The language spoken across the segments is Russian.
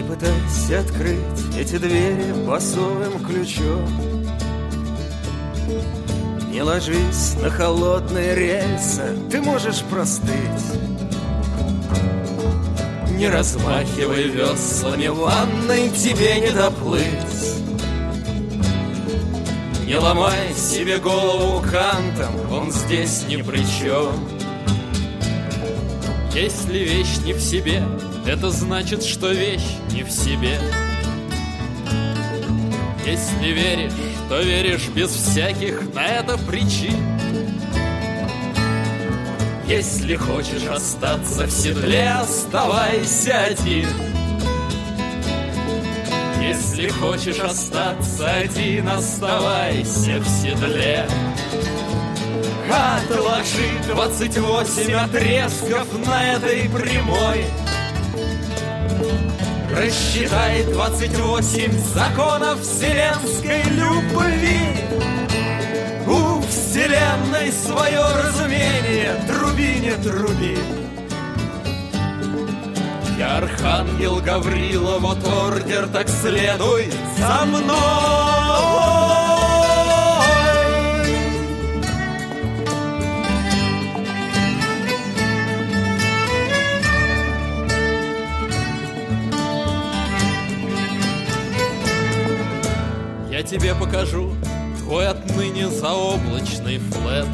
пытайся открыть эти двери басовым ключом. Не ложись на холодные рельсы, ты можешь простыть. Не размахивай веслами, в ванной тебе не доплыть. Не ломай себе голову кантом, он здесь ни при чем. Если вещь не в себе, это значит, что вещь не в себе. Если веришь, то веришь без всяких на это причин. Если хочешь остаться в седле, оставайся один. Если хочешь остаться один, оставайся в седле. Отложи 28 отрезков на этой прямой. Рассчитай 28 законов вселенской любви. У вселенной свое разумение, труби, не труби. Я архангел Гаврила, вот ордер, так следуй за мной. Я тебе покажу твой отныне заоблачный флет.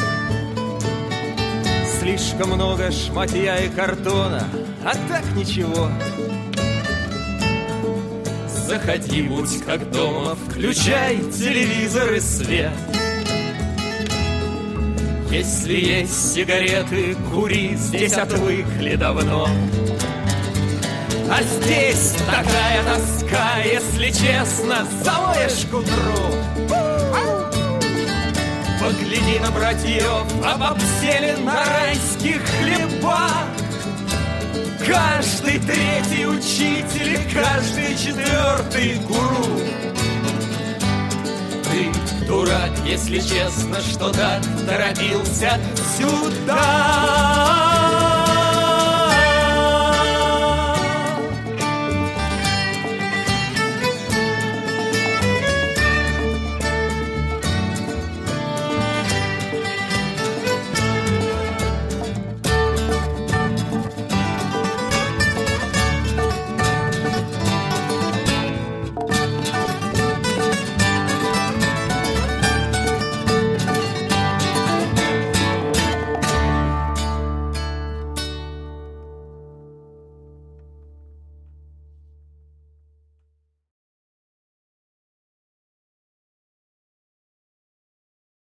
Слишком много шматья и картона, а так ничего. Заходи, будь как дома, включай телевизор и свет. Если есть сигареты, кури, здесь отвыкли давно. А здесь такая тоска, если честно, завоешь к утру. Погляди на братьев, обобсели на райских хлебах. Каждый третий учитель и каждый четвертый гуру. Ты дурак, если честно, что так торопился сюда.